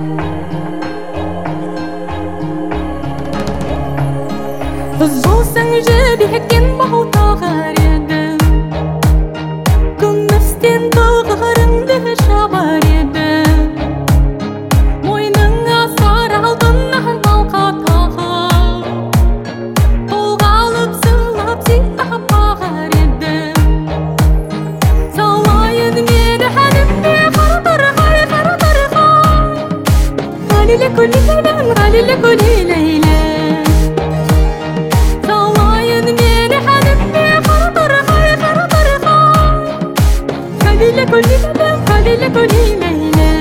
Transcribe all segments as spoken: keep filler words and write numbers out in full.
Kız bolsaң жібеккен бау тағар едім, күмістен тұғырыңды шабар едім. Мойныңа сары алтыннан алқа тағып, қолға алып сыйлап сипап бағар едім. Салайын мені әнімде қартырғай, қартырғай, ғалиле көлейлем, ғалиле көлейлейлем. Kolile, kolile, kolile.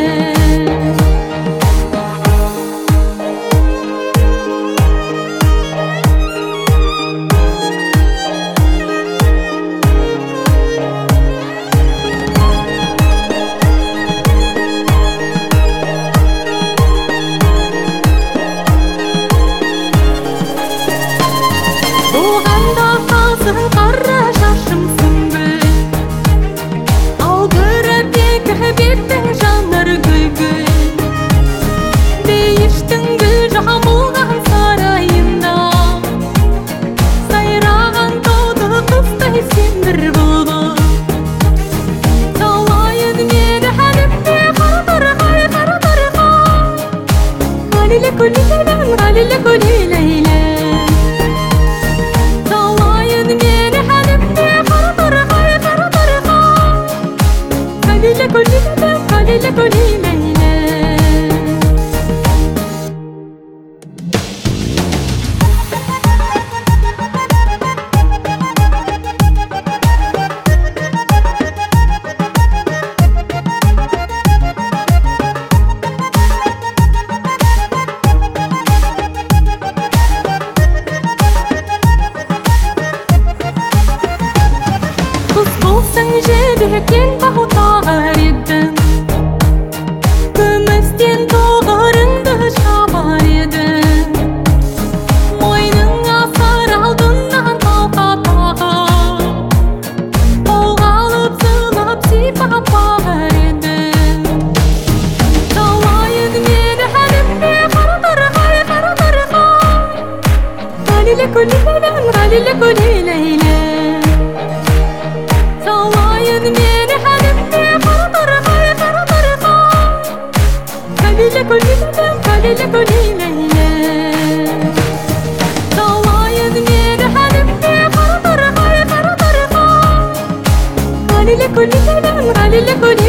Doğanda kalsın kara şaşımsın gül, беттің жанар гүл-гүл, дейіштің гүл жамылған сарайында, сайраған тауды құстай сендір бұлбұл. Салайын мені әнімде қартырғай, қартырғай, ғалиле көлейлем, ғалиле көлейлейлем. Салайын мені әнімде қартырғай, қартырғай, ғалиле көлейлем, ғалиле көлейлейлем. Kız bolsaң жібеккен бау тағар едім, күмістен тұғырыңды шабар едім. Мойныңа сары алтыннан алқа тағып, қолға алып сыйлап сипап бағар едім. Салайын мені әнімде қартырғай, қартырғай, ғалиле көлейлем, ғалиле көлейлейлем. Салайын мені әнімде қартырғай, қартырғай, ғалиле көлейлем, ғалиле көлейлейлем. Салайын мені әнімде қартырғай, қартырғай, ғалиле көлейлем, ғалиле көлейлейлем.